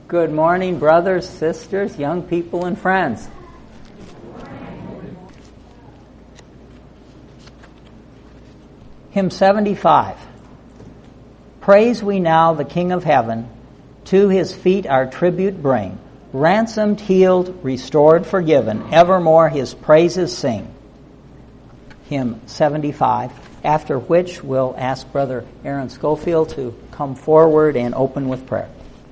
Good morning, brothers, sisters, young people, and friends. Hymn 75. Praise we now the King of Heaven, to his feet our tribute bring. Ransomed, healed, restored, forgiven, evermore his praises sing. Hymn 75, after which we'll ask Brother Aaron Schofield to come forward and open with prayer.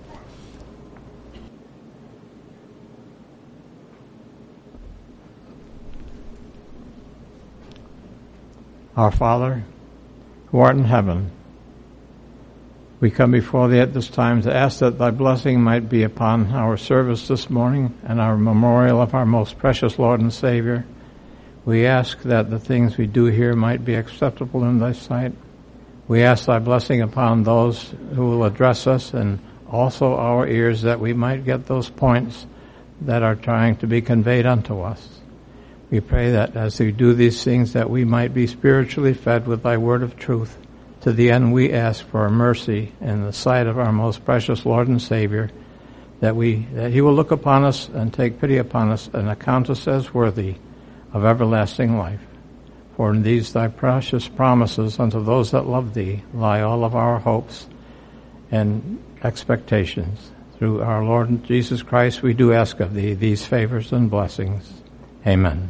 Our Father, who art in heaven, we come before Thee at this time to ask that Thy blessing might be upon our service this morning and our memorial of our most precious Lord and Savior. We ask that the things we do here might be acceptable in Thy sight. We ask Thy blessing upon those who will address us and also our ears, that we might get those points that are trying to be conveyed unto us. We pray that as we do these things, that we might be spiritually fed with Thy word of truth. To the end we ask for mercy in the sight of our most precious Lord and Savior, that He will look upon us and take pity upon us and account us as worthy of everlasting life. For in these Thy precious promises unto those that love Thee lie all of our hopes and expectations. Through our Lord Jesus Christ we do ask of Thee these favors and blessings. Amen.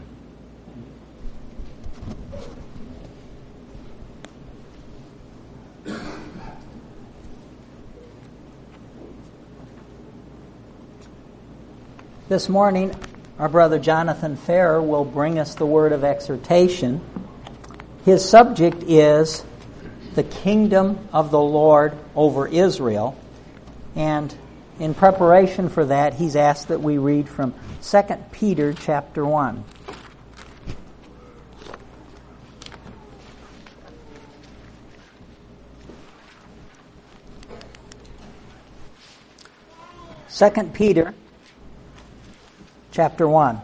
This morning, our brother Jonathan Farrer will bring us the word of exhortation. His subject is the kingdom of the Lord over Israel. And in preparation for that, he's asked that we read from 2 Peter chapter 1. Second Peter chapter 1.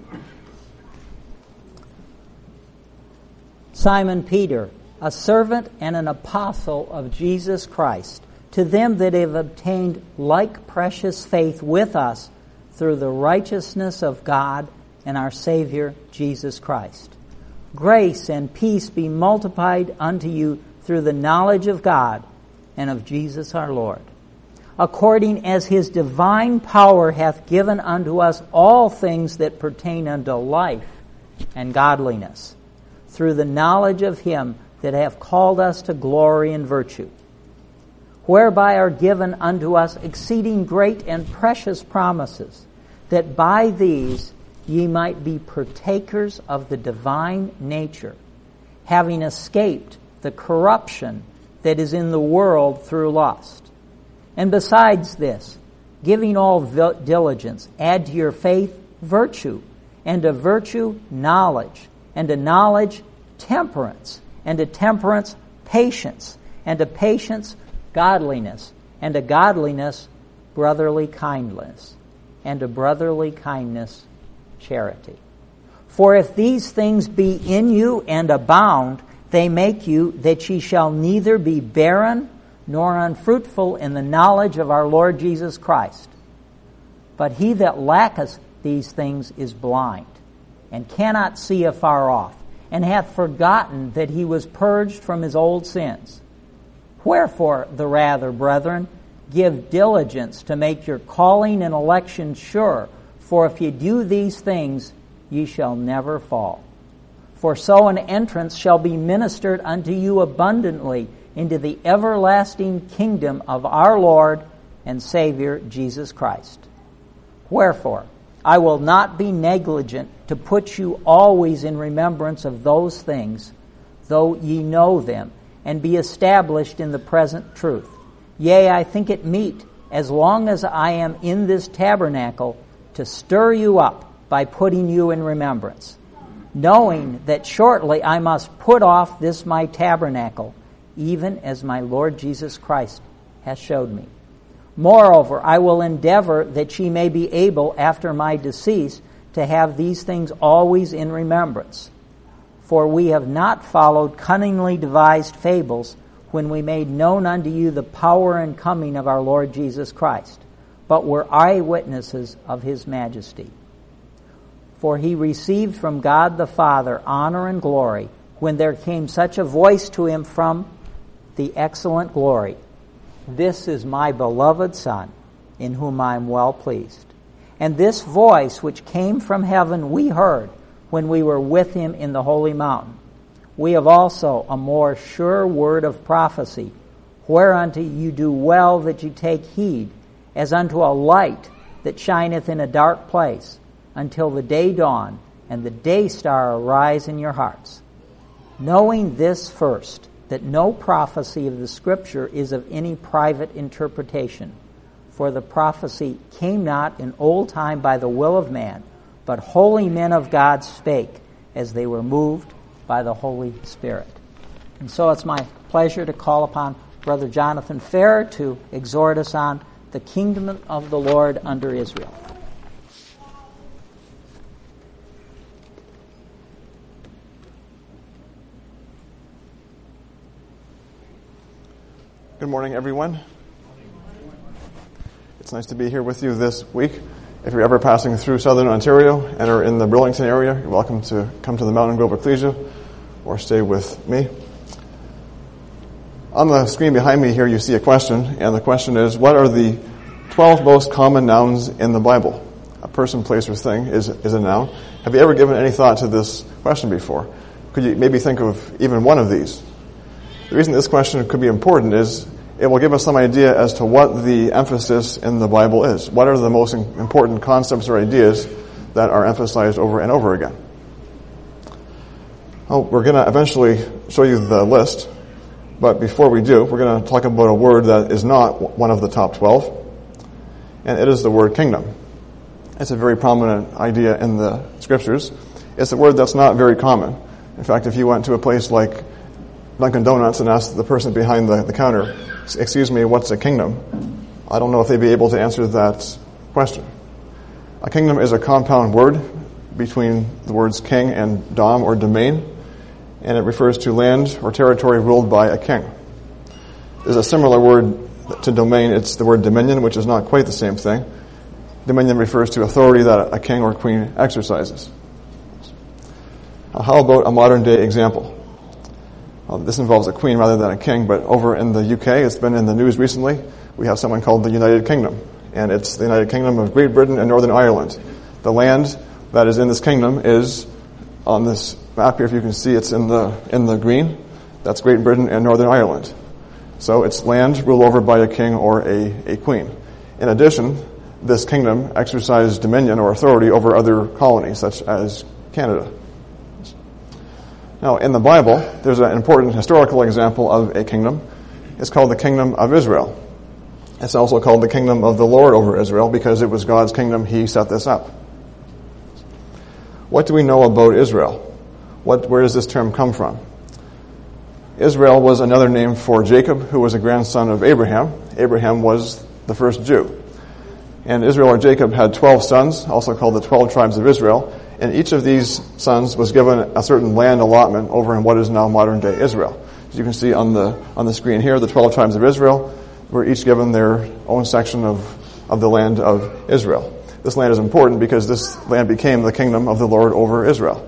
Simon Peter, a servant and an apostle of Jesus Christ, to them that have obtained like precious faith with us through the righteousness of God and our Savior Jesus Christ. Grace and peace be multiplied unto you through the knowledge of God and of Jesus our Lord, according as His divine power hath given unto us all things that pertain unto life and godliness, through the knowledge of Him that hath called us to glory and virtue, whereby are given unto us exceeding great and precious promises, that by these ye might be partakers of the divine nature, having escaped the corruption that is in the world through lust. And besides this, giving all diligence, add to your faith virtue, and to virtue knowledge, and to knowledge temperance, and to temperance patience, and to patience godliness, and to godliness brotherly kindness, and to brotherly kindness charity. For if these things be in you and abound, they make you that ye shall neither be barren nor unfruitful in the knowledge of our Lord Jesus Christ. But he that lacketh these things is blind, and cannot see afar off, and hath forgotten that he was purged from his old sins. Wherefore, the rather, brethren, give diligence to make your calling and election sure, for if ye do these things, ye shall never fall. For so an entrance shall be ministered unto you abundantly into the everlasting kingdom of our Lord and Savior Jesus Christ. Wherefore, I will not be negligent to put you always in remembrance of those things, though ye know them, and be established in the present truth. Yea, I think it meet, as long as I am in this tabernacle, to stir you up by putting you in remembrance, knowing that shortly I must put off this my tabernacle, even as my Lord Jesus Christ hath showed me. Moreover, I will endeavor that ye may be able, after my decease, to have these things always in remembrance. For we have not followed cunningly devised fables when we made known unto you the power and coming of our Lord Jesus Christ, but were eyewitnesses of his majesty. For he received from God the Father honor and glory when there came such a voice to him from the excellent glory, "This is my beloved Son, in whom I am well pleased." And this voice which came from heaven we heard when we were with him in the holy mountain. We have also a more sure word of prophecy, whereunto you do well that you take heed, as unto a light that shineth in a dark place, until the day dawn and the day star arise in your hearts. Knowing this first, that no prophecy of the Scripture is of any private interpretation. For the prophecy came not in old time by the will of man, but holy men of God spake, as they were moved by the Holy Spirit. And so it's my pleasure to call upon Brother Jonathan Farrer to exhort us on the kingdom of the Lord under Israel. Good morning, everyone. It's nice to be here with you this week. If you're ever passing through southern Ontario and are in the Burlington area, you're welcome to come to the Mountain Grove Ecclesia or stay with me. On the screen behind me here, you see a question, and the question is, what are the 12 most common nouns in the Bible? A person, place, or thing is a noun. Have you ever given any thought to this question before? Could you maybe think of even one of these? The reason this question could be important is it will give us some idea as to what the emphasis in the Bible is. What are the most important concepts or ideas that are emphasized over and over again? Oh, we're going to eventually show you the list, but before we do, we're going to talk about a word that is not one of the top 12, and it is the word kingdom. It's a very prominent idea in the Scriptures. It's a word that's not very common. In fact, if you went to a place like Dunkin' Donuts and asked the person behind the counter, "Excuse me, what's a kingdom?" I don't know if they'd be able to answer that question. A kingdom is a compound word between the words king and dom or domain, and it refers to land or territory ruled by a king. There's a similar word to domain. It's the word dominion, which is not quite the same thing. Dominion refers to authority that a king or queen exercises. How about a modern day example? This involves a queen rather than a king, but over in the UK, it's been in the news recently, we have someone called the United Kingdom, and it's the United Kingdom of Great Britain and Northern Ireland. The land that is in this kingdom is on this map here. If you can see, it's in the green. That's Great Britain and Northern Ireland. So it's land ruled over by a king or a queen. In addition, this kingdom exercised dominion or authority over other colonies, such as Canada. Now, in the Bible, there's an important historical example of a kingdom. It's called the Kingdom of Israel. It's also called the Kingdom of the Lord over Israel because it was God's kingdom. He set this up. What do we know about Israel? Where does this term come from? Israel was another name for Jacob, who was a grandson of Abraham. Abraham was the first Jew. And Israel or Jacob had 12 sons, also called the 12 tribes of Israel. And each of these sons was given a certain land allotment over in what is now modern-day Israel. As you can see on the screen here, the 12 tribes of Israel were each given their own section of the land of Israel. This land is important because this land became the kingdom of the Lord over Israel.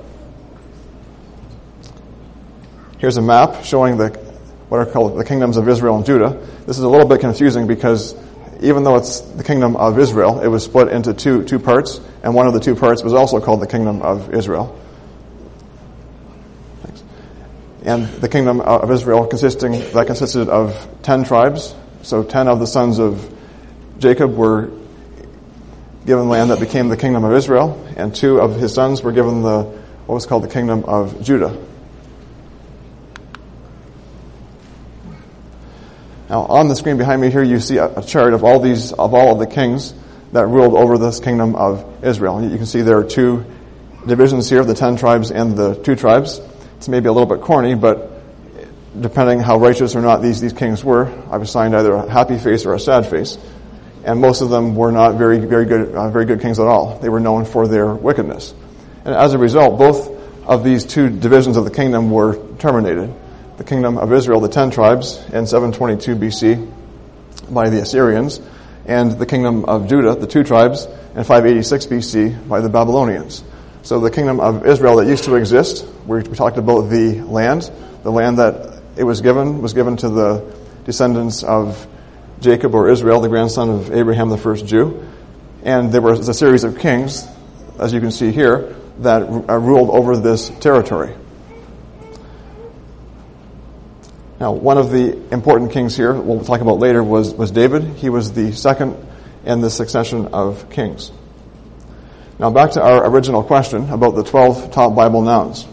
Here's a map showing what are called the kingdoms of Israel and Judah. This is a little bit confusing because even though it's the kingdom of Israel, it was split into two parts, and one of the two parts was also called the kingdom of Israel. Thanks. And the kingdom of Israel consisted of 10 tribes. So 10 of the sons of Jacob were given land that became the kingdom of Israel, and 2 of his sons were given what was called the kingdom of Judah. Now, on the screen behind me here, you see a chart of all of the kings that ruled over this kingdom of Israel. You can see there are 2 divisions here, the 10 tribes and the 2 tribes. It's maybe a little bit corny, but depending how righteous or not these kings were, I've assigned either a happy face or a sad face. And most of them were not very good kings at all. They were known for their wickedness. And as a result, both of these 2 divisions of the kingdom were terminated. The kingdom of Israel, the 10 tribes, in 722 BC by the Assyrians, and the kingdom of Judah, the 2 tribes, in 586 BC by the Babylonians. So the kingdom of Israel that used to exist, we talked about the land that it was given to the descendants of Jacob or Israel, the grandson of Abraham, the first Jew. And there was a series of kings, as you can see here, that ruled over this territory. Now, one of the important kings here, we'll talk about later, was David. He was the second in the succession of kings. Now, back to our original question about the 12 top Bible nouns.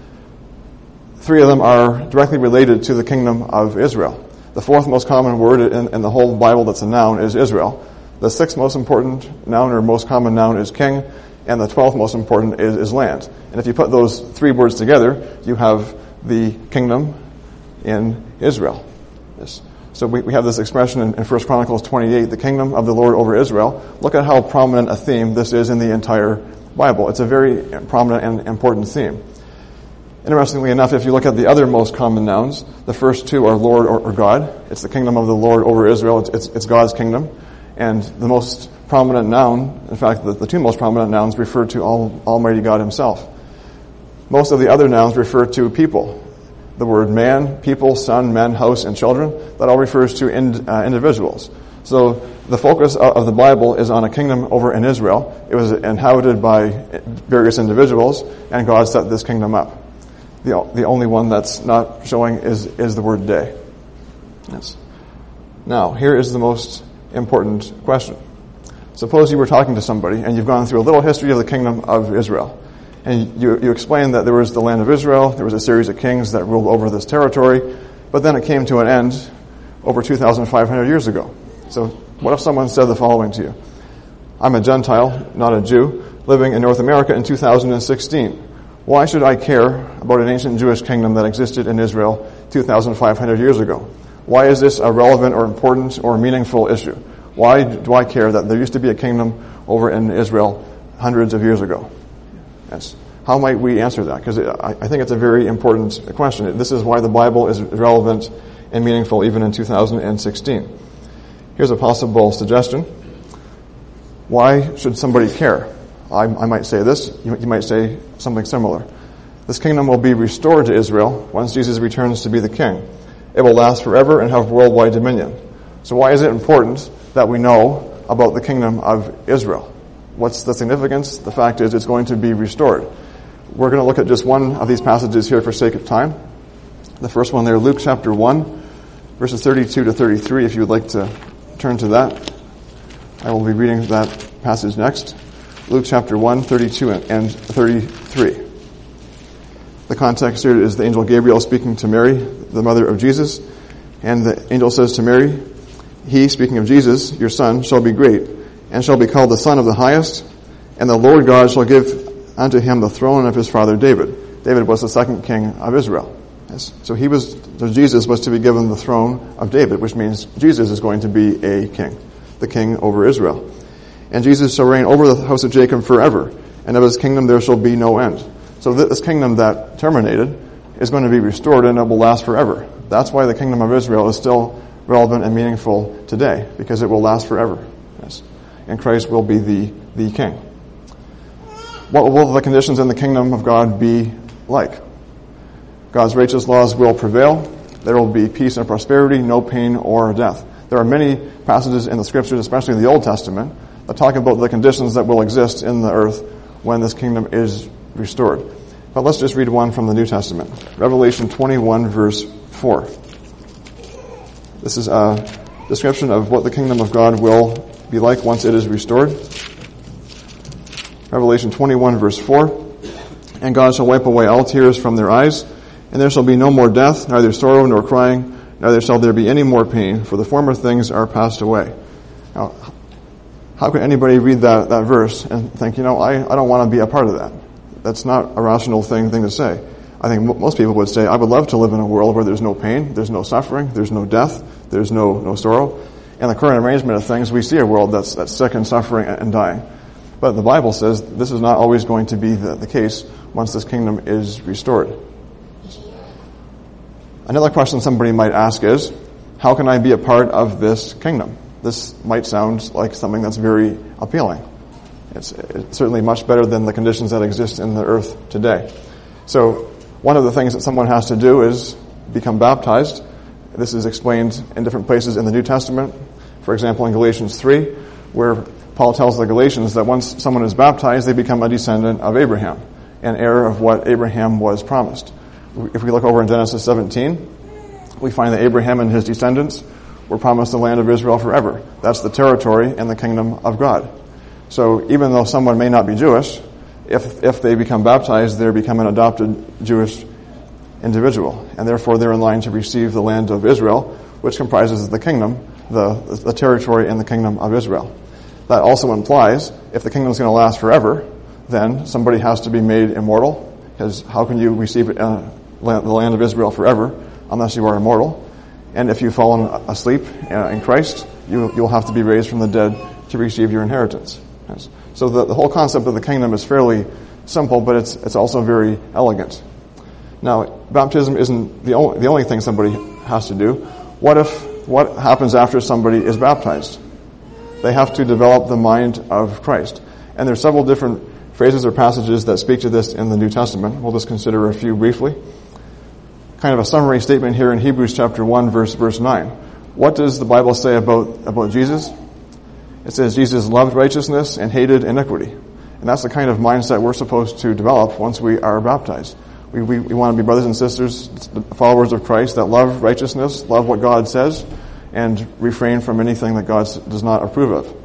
3 of them are directly related to the kingdom of Israel. The 4th most common word in the whole Bible that's a noun is Israel. The 6th most important noun or most common noun is king, and the 12th most important is land. And if you put those 3 words together, you have the kingdom in Israel. Yes. So we have this expression in 1 Chronicles 28, the kingdom of the Lord over Israel. Look at how prominent a theme this is in the entire Bible. It's a very prominent and important theme. Interestingly enough, if you look at the other most common nouns, the first 2 are Lord or God. It's the kingdom of the Lord over Israel. It's God's kingdom. And the most prominent noun, in fact, the 2 most prominent nouns refer to Almighty God himself. Most of the other nouns refer to people. The word man, people, son, men, house, and children, that all refers to individuals. So the focus of the Bible is on a kingdom over in Israel. It was inhabited by various individuals, and God set this kingdom up. The only one that's not showing is the word day. Yes. Now, here is the most important question. Suppose you were talking to somebody, and you've gone through a little history of the kingdom of Israel. And you explained that there was the land of Israel, there was a series of kings that ruled over this territory, but then it came to an end over 2,500 years ago. So what if someone said the following to you? I'm a Gentile, not a Jew, living in North America in 2016. Why should I care about an ancient Jewish kingdom that existed in Israel 2,500 years ago? Why is this a relevant or important or meaningful issue? Why do I care that there used to be a kingdom over in Israel hundreds of years ago? Yes. How might we answer that? Because I think it's a very important question. This is why the Bible is relevant and meaningful even in 2016. Here's a possible suggestion. Why should somebody care? I might say this. You might say something similar. This kingdom will be restored to Israel once Jesus returns to be the king. It will last forever and have worldwide dominion. So why is it important that we know about the kingdom of Israel? What's the significance? The fact is it's going to be restored. We're going to look at just one of these passages here for sake of time. The first one there, Luke chapter 1, verses 32 to 33, if you would like to turn to that. I will be reading that passage next. Luke chapter 1, 32 and 33. The context here is the angel Gabriel speaking to Mary, the mother of Jesus. And the angel says to Mary, he, speaking of Jesus, your son, shall be great, and shall be called the Son of the Highest, and the Lord God shall give unto him the throne of his father David. David was the second king of Israel. Yes. So Jesus was to be given the throne of David, which means Jesus is going to be a king, the king over Israel. And Jesus shall reign over the house of Jacob forever, and of his kingdom there shall be no end. So this kingdom that terminated is going to be restored, and it will last forever. That's why the kingdom of Israel is still relevant and meaningful today, because it will last forever. Yes. And Christ will be the king. What will the conditions in the kingdom of God be like? God's righteous laws will prevail. There will be peace and prosperity, no pain or death. There are many passages in the scriptures, especially in the Old Testament, that talk about the conditions that will exist in the earth when this kingdom is restored. But let's just read one from the New Testament. Revelation 21, verse 4. This is a description of what the kingdom of God will be like once it is restored. Revelation 21, verse 4. And God shall wipe away all tears from their eyes, and there shall be no more death, neither sorrow nor crying, neither shall there be any more pain, for the former things are passed away. Now, how can anybody read that verse and think, I don't want to be a part of that? That's not a rational thing to say. I think most people would say, I would love to live in a world where there's no pain, there's no suffering, there's no death, there's no sorrow. In the current arrangement of things, we see a world that's sick and suffering and dying. But the Bible says this is not always going to be the case once this kingdom is restored. Another question somebody might ask is, how can I be a part of this kingdom? this might sound like something that's very appealing. It's certainly much better than the conditions that exist in the earth today. So one of the things that someone has to do is become baptized. This is explained in different places in the New Testament. For example, in Galatians 3, where Paul tells the Galatians that once someone is baptized, they become a descendant of Abraham, an heir of what Abraham was promised. If we look over in Genesis 17, we find that Abraham and his descendants were promised the land of Israel forever. That's the territory and the kingdom of God. So even though someone may not be Jewish, if they become baptized, they become an adopted Jewish individual, and therefore they're in line to receive the land of Israel, which comprises the kingdom, the territory and the kingdom of Israel. That also implies if the kingdom is going to last forever, then somebody has to be made immortal, because how can you receive the land of Israel forever unless you are immortal? And if you've fallen asleep in Christ, you'll have to be raised from the dead to receive your inheritance. Yes. So the whole concept of the kingdom is fairly simple, but it's also very elegant. Now, baptism isn't the only thing somebody has to do. What happens after somebody is baptized? They have to develop the mind of Christ. And there's several different phrases or passages that speak to this in the New Testament. We'll just consider a few briefly. Kind of a summary statement here in Hebrews chapter 1, verse 9. What does the Bible say about Jesus? It says Jesus loved righteousness and hated iniquity. And that's the kind of mindset we're supposed to develop once we are baptized. We want to be brothers and sisters, followers of Christ that love righteousness, love what God says, and refrain from anything that God does not approve of.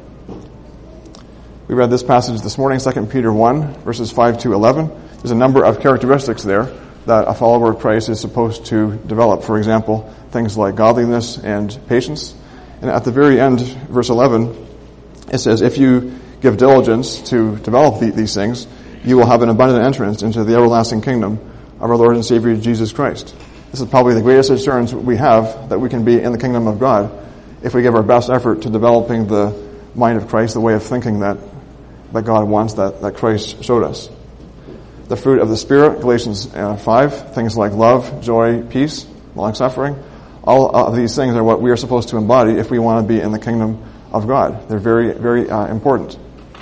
We read this passage this morning, 2 Peter 1, verses 5 to 11. There's a number of characteristics there that a follower of Christ is supposed to develop. For example, things like godliness and patience. And at the very end, verse 11, it says, if you give diligence to develop these things, you will have an abundant entrance into the everlasting kingdom of our Lord and Savior Jesus Christ. This is probably the greatest assurance we have that we can be in the kingdom of God if we give our best effort to developing the mind of Christ, the way of thinking that God wants, that Christ showed us. The fruit of the Spirit, Galatians 5, things like love, joy, peace, long-suffering, all of these things are what we are supposed to embody if we want to be in the kingdom of God. They're very, very important.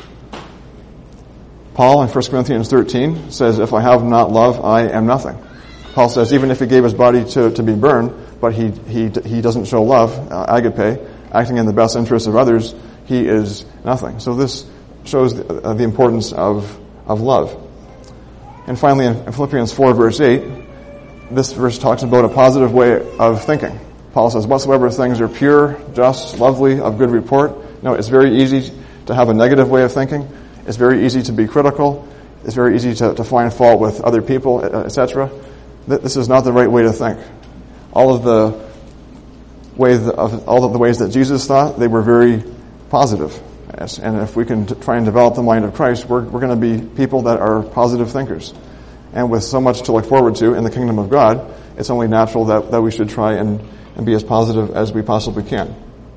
Paul in 1 Corinthians 13 says, if I have not love, I am nothing. Paul says, even if he gave his body to be burned, but he doesn't show love, agape, acting in the best interest of others, he is nothing. So this shows the importance of love. And finally, in Philippians 4, verse 8, this verse talks about a positive way of thinking. Paul says, whatsoever things are pure, just, lovely, of good report. No, it's very easy to have a negative way of thinking. It's very easy to be critical. It's very easy to find fault with other people, etc. This is not the right way to think. All of the ways that Jesus thought, they were very positive. Yes, and if we can try and develop the mind of Christ, we're going to be people that are positive thinkers. And with so much to look forward to in the kingdom of God, it's only natural that we should try and be as positive as we possibly can.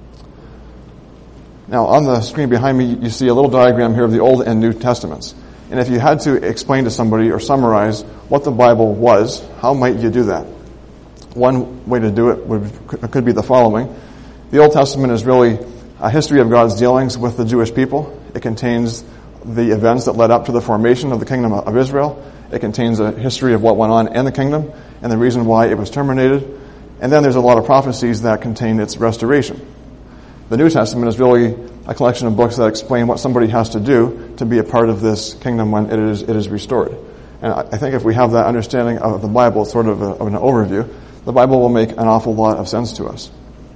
Now, on the screen behind me, you see a little diagram here of the Old and New Testaments. And if you had to explain to somebody or summarize what the Bible was, how might you do that? One way to do it could be the following. The Old Testament is really a history of God's dealings with the Jewish people. It contains the events that led up to the formation of the kingdom of Israel. It contains a history of what went on in the kingdom and the reason why it was terminated. And then there's a lot of prophecies that contain its restoration. The New Testament is really a collection of books that explain what somebody has to do to be a part of this kingdom when it is restored. And I think if we have that understanding of the Bible, sort of an overview, the Bible will make an awful lot of sense to us.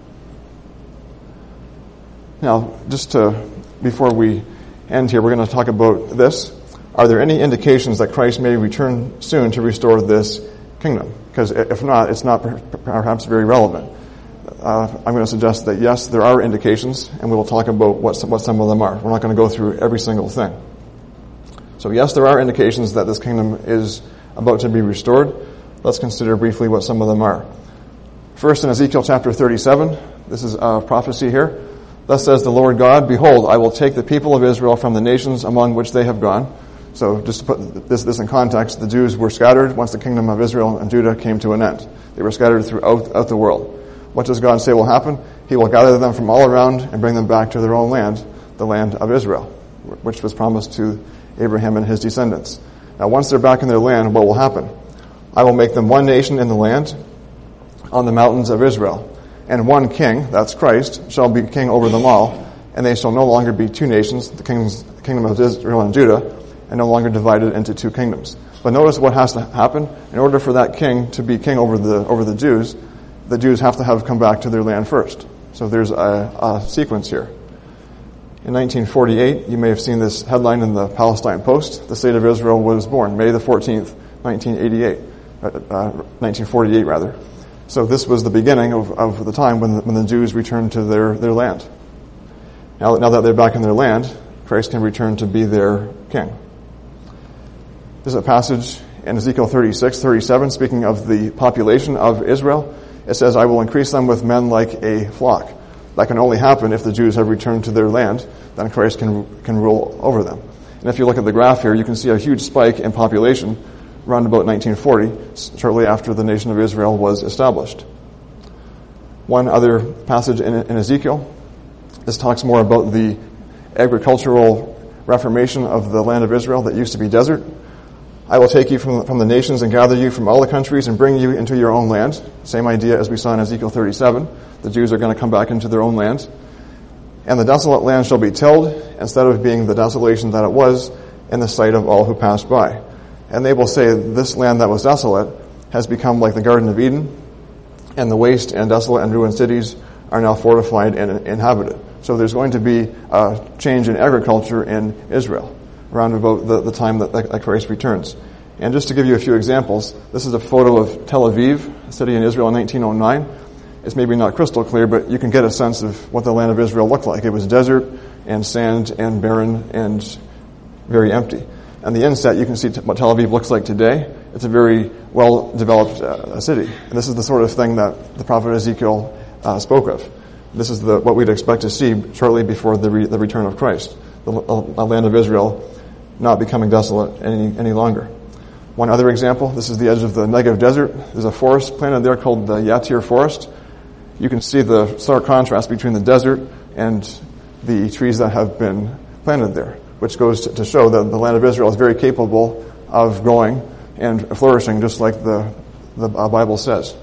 Now, before we end here, we're going to talk about this. Are there any indications that Christ may return soon to restore this kingdom? Because if not, it's not perhaps very relevant. I'm going to suggest that yes, there are indications, and we will talk about what some of them are. We're not going to go through every single thing. So yes, there are indications that this kingdom is about to be restored. Let's consider briefly what some of them are. First, in Ezekiel chapter 37, this is a prophecy here. Thus says the Lord God, behold, I will take the people of Israel from the nations among which they have gone. So just to put this in context, the Jews were scattered once the kingdom of Israel and Judah came to an end. They were scattered throughout the world. What does God say will happen? He will gather them from all around and bring them back to their own land, the land of Israel, which was promised to Abraham and his descendants. Now, once they're back in their land, what will happen? I will make them one nation in the land on the mountains of Israel, and one king, that's Christ, shall be king over them all, and they shall no longer be two nations, the kingdom of Israel and Judah, and no longer divided into two kingdoms. But notice what has to happen. In order for that king to be king over the Jews have to have come back to their land first. So there's a sequence here. In 1948, you may have seen this headline in the Palestine Post. The state of Israel was born, May the 14th, 1948 rather. So this was the beginning of the time when the Jews returned to their land. Now that they're back in their land, Christ can return to be their king. There's a passage in Ezekiel 36:37, speaking of the population of Israel. It says, I will increase them with men like a flock. That can only happen if the Jews have returned to their land. Then Christ can rule over them. And if you look at the graph here, you can see a huge spike in population around about 1940, shortly after the nation of Israel was established. One other passage in Ezekiel, this talks more about the agricultural reformation of the land of Israel that used to be desert. I will take you from the nations and gather you from all the countries and bring you into your own land. Same idea as we saw in Ezekiel 37. The Jews are going to come back into their own land. And the desolate land shall be tilled instead of being the desolation that it was in the sight of all who passed by. And they will say, this land that was desolate has become like the Garden of Eden, and the waste and desolate and ruined cities are now fortified and inhabited. So there's going to be a change in agriculture in Israel around about the time that Christ returns. And just to give you a few examples, this is a photo of Tel Aviv, a city in Israel in 1909. It's maybe not crystal clear, but you can get a sense of what the land of Israel looked like. It was desert and sand and barren and very empty. And the inset, you can see what Tel Aviv looks like today. It's a very well-developed city. And this is the sort of thing that the prophet Ezekiel spoke of. This is what we'd expect to see shortly before the return of Christ, the land of Israel not becoming desolate any longer. One other example, this is the edge of the Negev desert. There's a forest planted there called the Yatir Forest. You can see the stark contrast between the desert and the trees that have been planted there, which goes to show that the land of Israel is very capable of growing and flourishing, just like the Bible says.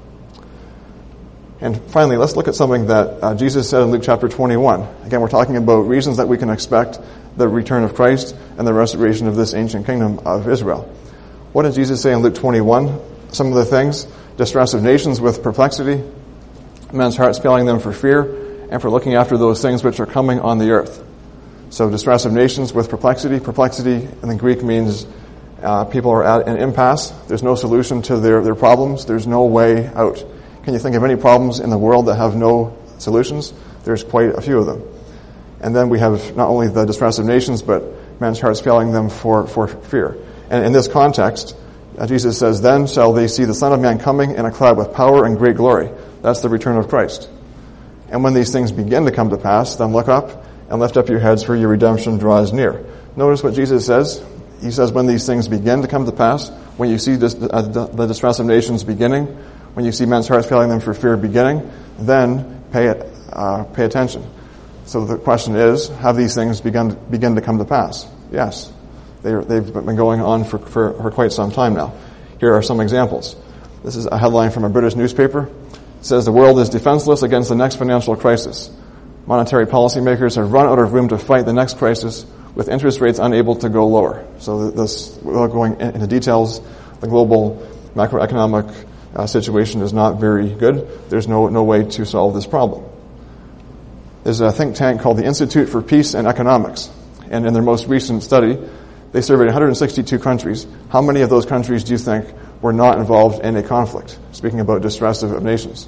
And finally, let's look at something that Jesus said in Luke chapter 21. Again, we're talking about reasons that we can expect the return of Christ and the restoration of this ancient kingdom of Israel. What did Jesus say in Luke 21? Some of the things: distress of nations with perplexity, men's hearts failing them for fear, and for looking after those things which are coming on the earth. So distress of nations with perplexity. Perplexity in the Greek means people are at an impasse. There's no solution to their problems. There's no way out. Can you think of any problems in the world that have no solutions? There's quite a few of them. And then we have not only the distress of nations, but men's hearts failing them for fear. And in this context, Jesus says, then shall they see the Son of Man coming in a cloud with power and great glory. That's the return of Christ. And when these things begin to come to pass, then look up and lift up your heads, for your redemption draws near. Notice what Jesus says. He says when these things begin to come to pass, when you see the distress of nations beginning, when you see men's hearts failing them for fear beginning, then pay attention. So the question is, have these things begin to come to pass? Yes. They've been going on for quite some time now. Here are some examples. This is a headline from a British newspaper. It says, the world is defenseless against the next financial crisis. Monetary policymakers have run out of room to fight the next crisis, with interest rates unable to go lower. So without going into details, the global macroeconomic situation is not very good. There's no way to solve this problem. There's a think tank called the Institute for Peace and Economics. And in their most recent study, they surveyed 162 countries. How many of those countries do you think were not involved in a conflict? Speaking about distress of nations.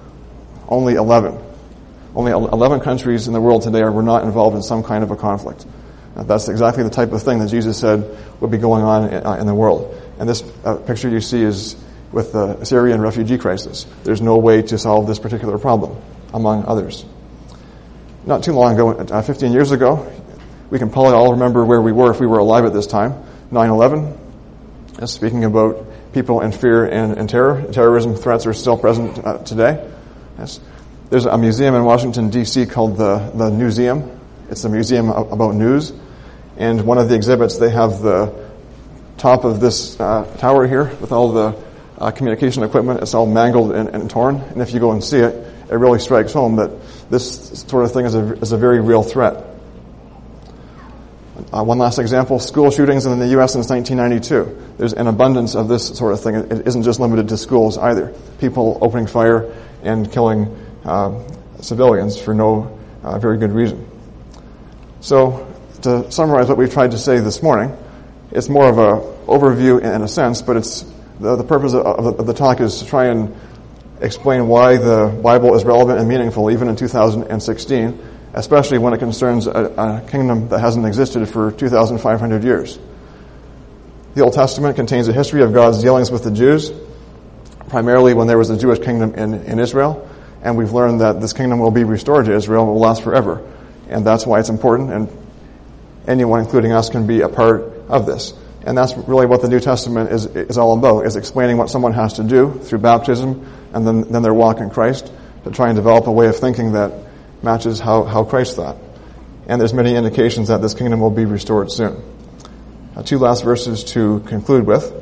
Only 11. Only 11 countries in the world today were not involved in some kind of a conflict. Now, that's exactly the type of thing that Jesus said would be going on in the world. And this picture you see is with the Syrian refugee crisis. There's no way to solve this particular problem, among others. Not too long ago, 15 years ago, we can probably all remember where we were if we were alive at this time. 9/11. Speaking about people in fear and terror. Terrorism threats are still present today. Yes. There's a museum in Washington, D.C. called the Newseum. It's a museum about news. And one of the exhibits, they have the top of this tower here with all the communication equipment. It's all mangled and torn. And if you go and see it, it really strikes home that this sort of thing is a very real threat. One last example, school shootings in the U.S. since 1992. There's an abundance of this sort of thing. It isn't just limited to schools either. People opening fire and killing civilians for no very good reason. So, to summarize what we've tried to say this morning, it's more of an overview in a sense, but it's the purpose of the talk is to try and explain why the Bible is relevant and meaningful even in 2016, especially when it concerns a kingdom that hasn't existed for 2,500 years. The Old Testament contains a history of God's dealings with the Jews, primarily when there was a Jewish kingdom in Israel, and we've learned that this kingdom will be restored to Israel and will last forever. And that's why it's important, and anyone, including us, can be a part of this. And that's really what the New Testament is all about, is explaining what someone has to do through baptism and then their walk in Christ to try and develop a way of thinking that matches how Christ thought. And there's many indications that this kingdom will be restored soon. Two last verses to conclude with.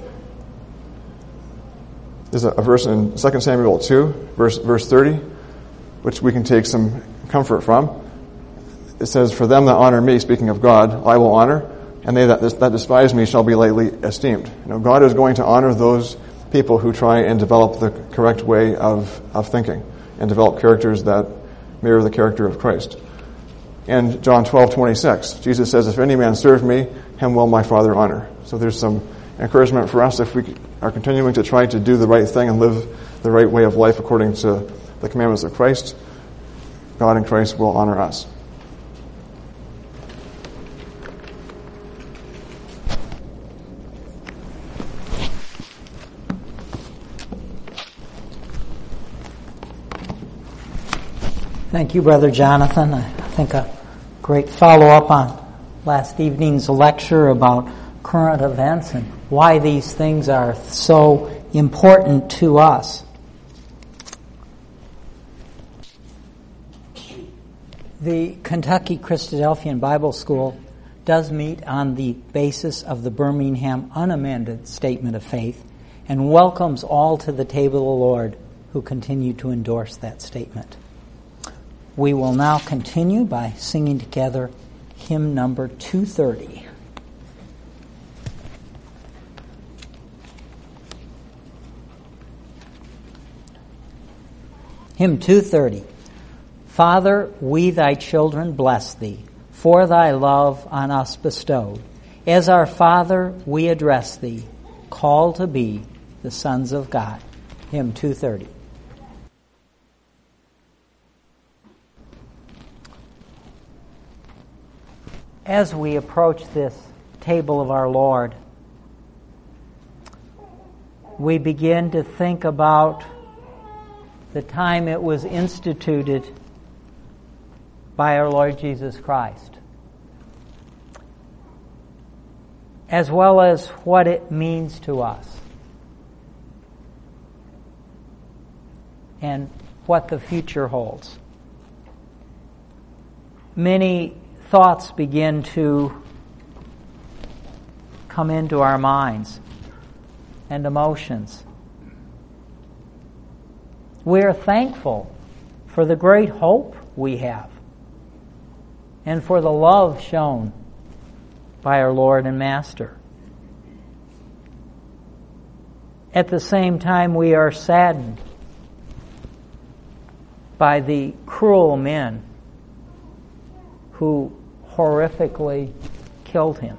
There's a verse in 2 Samuel 2, verse 30, which we can take some comfort from. It says, "For them that honor me," speaking of God, "I will honor, and they that despise me shall be lightly esteemed." God is going to honor those people who try and develop the correct way of thinking and develop characters that mirror the character of Christ. And John 12:26, Jesus says, "If any man serve me, him will my Father honor." So there's some encouragement for us if we are continuing to try to do the right thing and live the right way of life according to the commandments of Christ. God and Christ will honor us. Thank you, Brother Jonathan. I think a great follow-up on last evening's lecture about current events and why these things are so important to us. The Kentucky Christadelphian Bible School does meet on the basis of the Birmingham unamended Statement of Faith and welcomes all to the table of the Lord who continue to endorse that statement. We will now continue by singing together hymn number 230. Hymn 230. Father, we thy children bless thee, for thy love on us bestowed. As our Father, we address thee, called to be the sons of God. Hymn 230. As we approach this table of our Lord, we begin to think about the time it was instituted by our Lord Jesus Christ, as well as what it means to us and what the future holds. Many thoughts begin to come into our minds and emotions. We are thankful for the great hope we have and for the love shown by our Lord and Master. At the same time, we are saddened by the cruel men who horrifically killed him.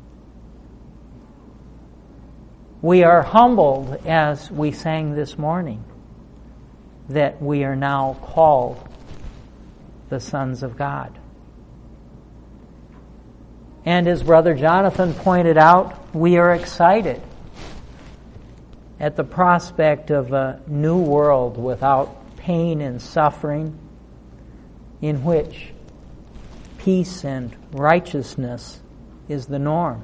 We are humbled, as we sang this morning, that we are now called the sons of God. And as Brother Jonathan pointed out, we are excited at the prospect of a new world without pain and suffering, in which peace and righteousness is the norm.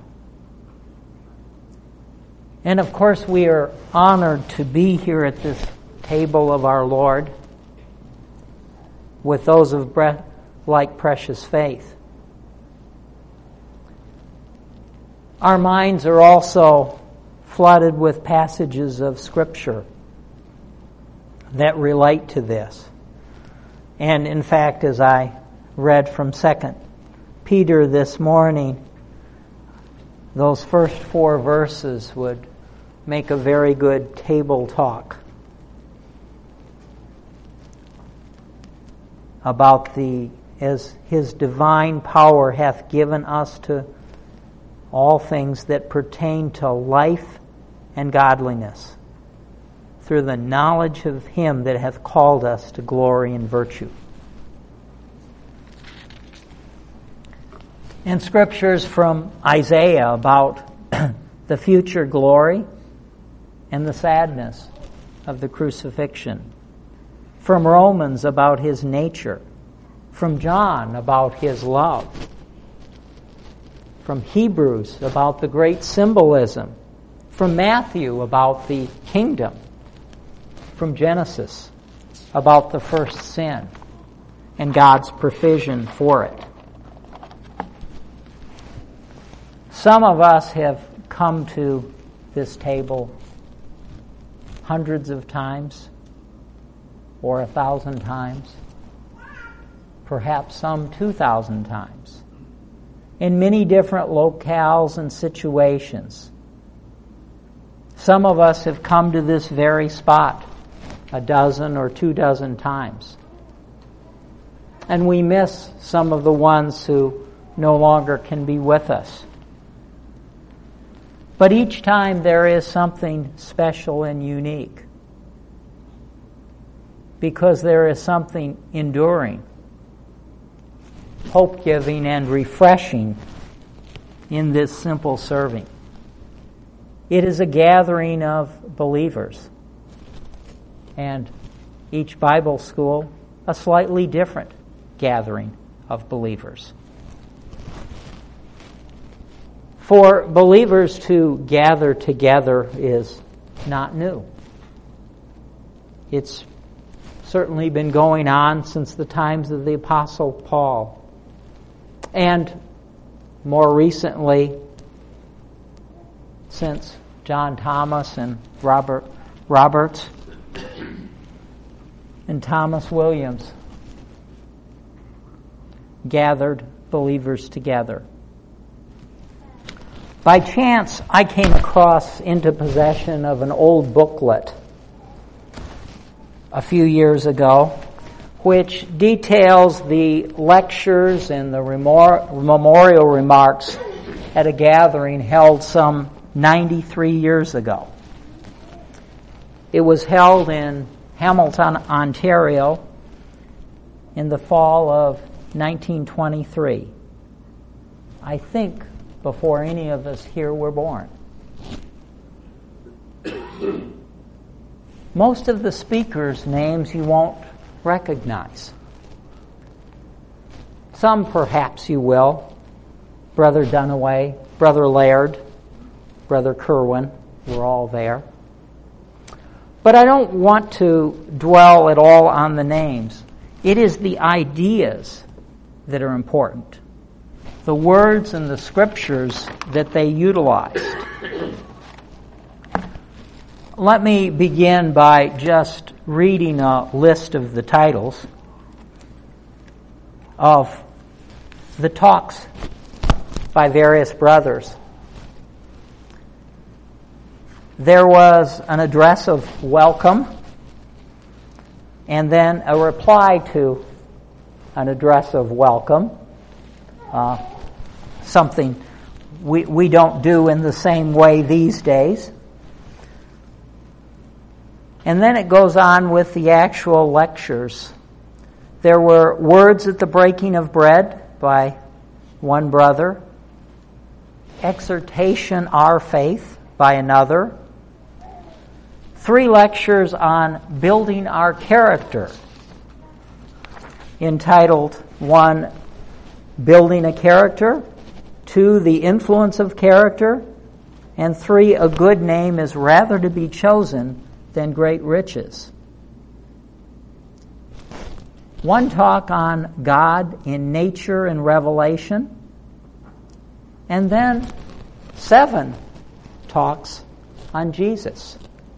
And of course, we are honored to be here at this table of our Lord, with those of like precious faith. Our minds are also flooded with passages of Scripture that relate to this. And in fact, as I read from 2 Peter this morning, those first 4 verses would make a very good table talk about as His divine power hath given us to all things that pertain to life and godliness, through the knowledge of Him that hath called us to glory and virtue. And scriptures from Isaiah about the future glory and the sadness of the crucifixion. From Romans about His nature. From John about His love. From Hebrews about the great symbolism. From Matthew about the kingdom. From Genesis about the first sin and God's provision for it. Some of us have come to this table hundreds of times or 1,000 times, perhaps some 2,000 times, in many different locales and situations. Some of us have come to this very spot 12 or 24 times. And we miss some of the ones who no longer can be with us. But each time there is something special and unique, because there is something enduring, hope-giving, and refreshing in this simple serving. It is a gathering of believers, and each Bible school a slightly different gathering of believers. For believers to gather together is not new. It's certainly been going on since the times of the Apostle Paul. And more recently, since John Thomas and Roberts and Thomas Williams gathered believers together. By chance, I came into possession of an old booklet a few years ago, which details the lectures and the memorial remarks at a gathering held some 93 years ago. It was held in Hamilton, Ontario, in the fall of 1923. I think before any of us here were born. Most of the speakers' names you won't recognize. Some perhaps you will. Brother Dunaway, Brother Laird, Brother Kerwin were all there. But I don't want to dwell at all on the names. It is the ideas that are important. The words and the scriptures that they utilized. Let me begin by just reading a list of the titles of the talks by various brothers. There was an address of welcome, and then a reply to an address of welcome. Something we don't do in the same way these days. And then it goes on with the actual lectures. There were words at the breaking of bread by one brother, exhortation our faith by another, 3 lectures on building our character, entitled 1, Building a Character, 2, The Influence of Character, and 3, A Good Name is Rather to be Chosen than Great Riches. one talk on God in nature and revelation, and then 7 talks on Jesus.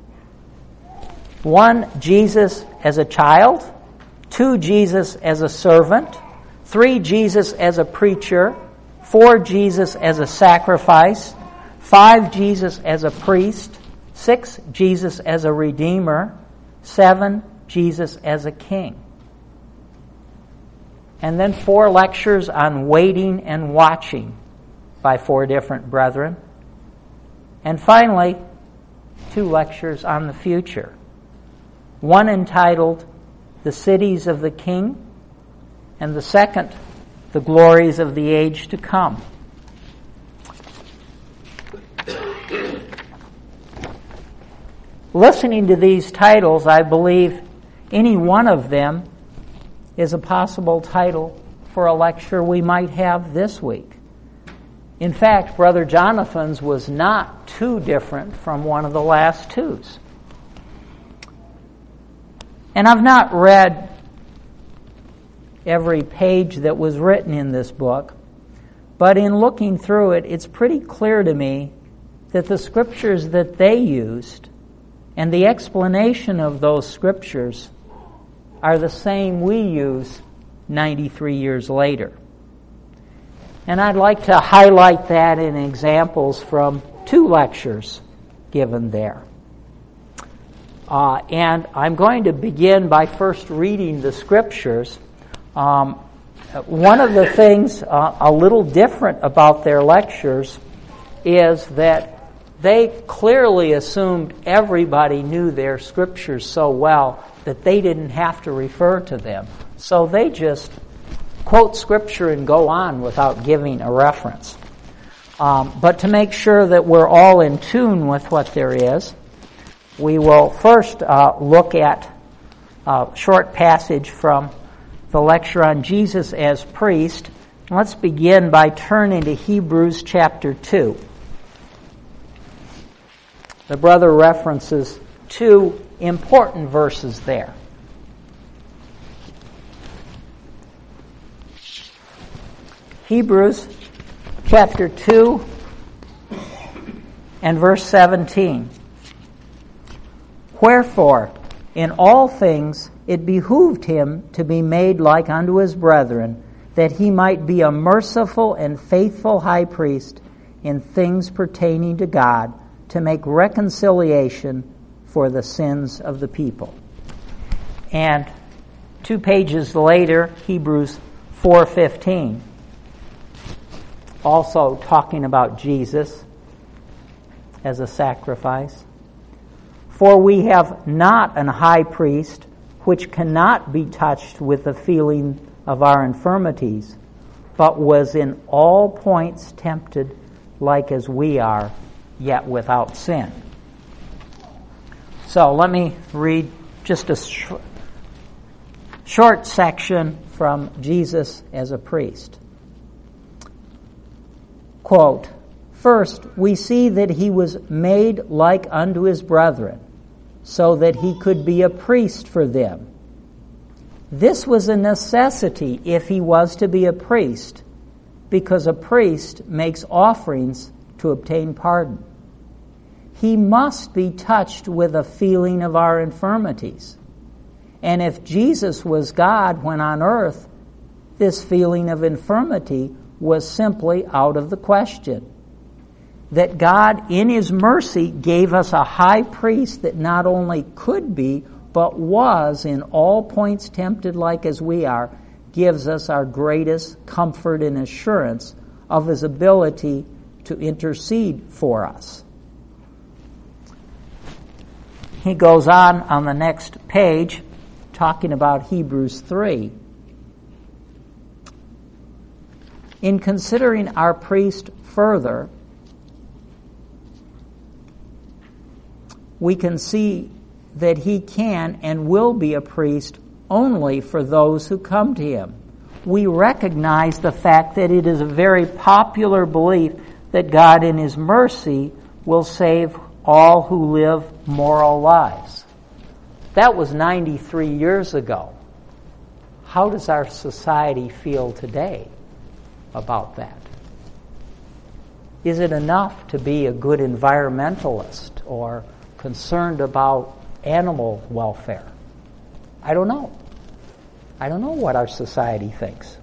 1, Jesus as a child. 2, Jesus as a servant. 3, Jesus as a preacher. 4, Jesus as a sacrifice. 5, Jesus as a priest. 6, Jesus as a redeemer. 7, Jesus as a king. And then 4 lectures on waiting and watching by 4 different brethren. And finally, 2 lectures on the future. One entitled, The Cities of the King, and the second, The Glories of the Age to Come. Listening to these titles, I believe any one of them is a possible title for a lecture we might have this week. In fact, Brother Jonathan's was not too different from one of the last 2's. And I've not read every page that was written in this book, but in looking through it, it's pretty clear to me that the scriptures that they used and the explanation of those scriptures are the same we use 93 years later. And I'd like to highlight that in examples from 2 lectures given there. And I'm going to begin by first reading the scriptures. One of the things a little different about their lectures is that they clearly assumed everybody knew their scriptures so well that they didn't have to refer to them. So they just quote scripture and go on without giving a reference. But to make sure that we're all in tune with what there is, we will first look at a short passage from the lecture on Jesus as priest. Let's begin by turning to Hebrews chapter 2. The brother references 2 important verses there. Hebrews chapter 2 and verse 17. Wherefore, in all things it behooved him to be made like unto his brethren, that he might be a merciful and faithful high priest in things pertaining to God, to make reconciliation for the sins of the people. And 2 pages later, Hebrews 4:15, also talking about Jesus as a sacrifice. For we have not an high priest which cannot be touched with the feeling of our infirmities, but was in all points tempted like as we are, yet without sin. So let me read just a short section from Jesus as a priest. Quote, first, we see that he was made like unto his brethren, so that he could be a priest for them. This was a necessity if he was to be a priest, because a priest makes offerings to obtain pardon. He must be touched with a feeling of our infirmities. And if Jesus was God when on earth, this feeling of infirmity was simply out of the question. That God, in His mercy, gave us a high priest that not only could be, but was in all points tempted like as we are, gives us our greatest comfort and assurance of His ability to intercede for us. He goes on the next page, talking about Hebrews 3. In considering our priest further, we can see that he can and will be a priest only for those who come to him. We recognize the fact that it is a very popular belief that God in His mercy will save all who live moral lives. That was 93 years ago. how does our society feel today about that? Is it enough to be a good environmentalist or concerned about animal welfare? I don't know. I don't know what our society thinks.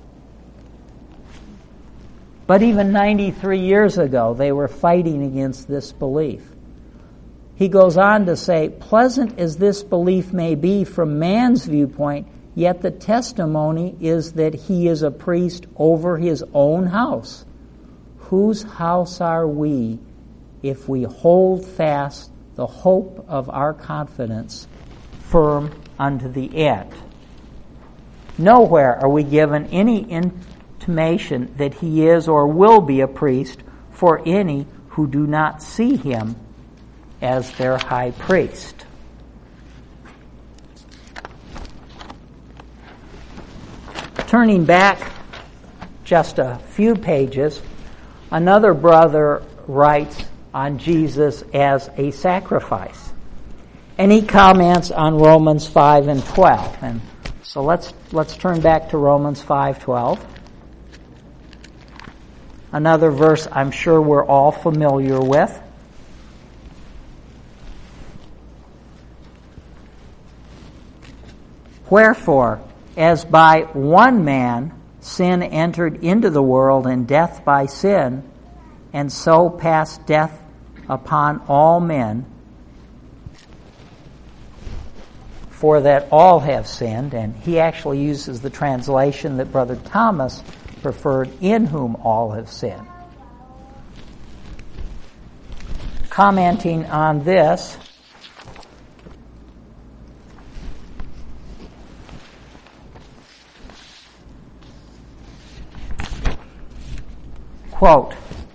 But even 93 years ago, they were fighting against this belief. He goes on to say, pleasant as this belief may be from man's viewpoint, yet the testimony is that he is a priest over his own house. Whose house are we if we hold fast the hope of our confidence firm unto the end? Nowhere are we given any intimation that he is or will be a priest for any who do not see him as their high priest. Turning back just a few pages, another brother writes on Jesus as a sacrifice. And he comments on Romans 5 and 12. And so let's turn back to Romans 5:12. Another verse I'm sure we're all familiar with. Wherefore, as by one man sin entered into the world, and death by sin, and so passed death upon all men, for that all have sinned. And he actually uses the translation that Brother Thomas preferred, in whom all have sinned. Commenting on this, quote,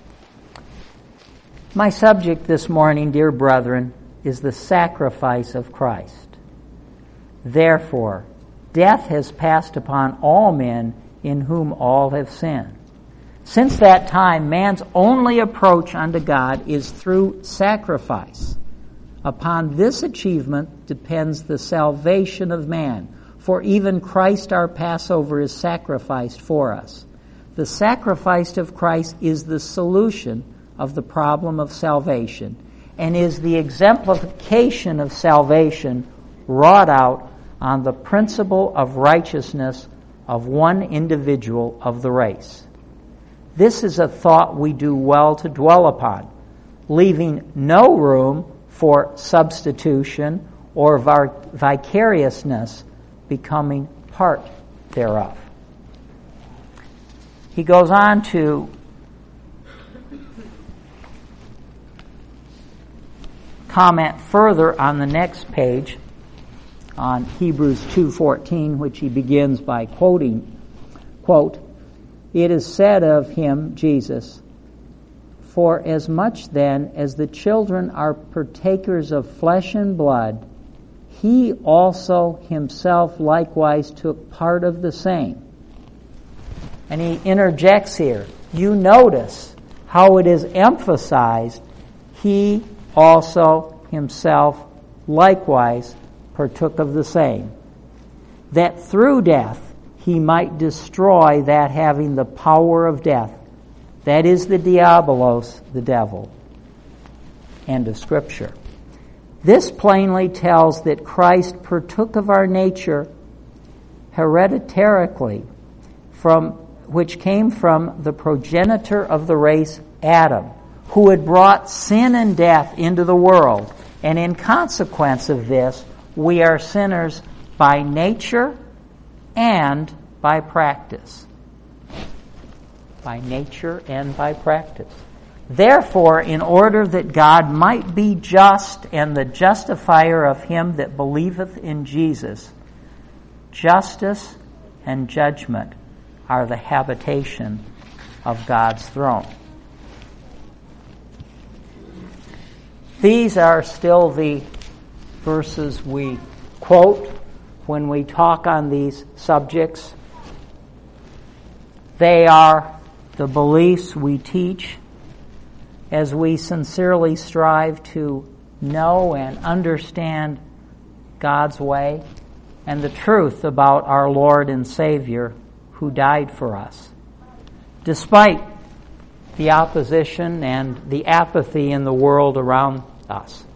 my subject this morning, dear brethren, is the sacrifice of Christ. Therefore, death has passed upon all men in whom all have sinned. Since that time, man's only approach unto God is through sacrifice. Upon this achievement depends the salvation of man, for even Christ our Passover is sacrificed for us. The sacrifice of Christ is the solution of the problem of salvation and is the exemplification of salvation wrought out on the principle of righteousness of one individual of the race. This is a thought we do well to dwell upon, leaving no room for substitution or vicariousness becoming part thereof. He goes on to comment further on the next page on Hebrews 2:14, which he begins by quoting, quote, it is said of him, Jesus, for as much then as the children are partakers of flesh and blood, he also himself likewise took part of the same. And he interjects here, you notice how it is emphasized, he also himself likewise partook of the same, that through death he might destroy that having the power of death, that is the diabolos, the devil. End of Scripture. This plainly tells that Christ partook of our nature hereditarily, which came from the progenitor of the race, Adam, who had brought sin and death into the world. And in consequence of this, we are sinners by nature and by practice. By nature and by practice. Therefore, in order that God might be just and the justifier of him that believeth in Jesus, justice and judgment are the habitation of God's throne. These are still the verses we quote when we talk on these subjects. They are the beliefs we teach as we sincerely strive to know and understand God's way and the truth about our Lord and Savior who died for us. Despite the opposition and the apathy in the world around us,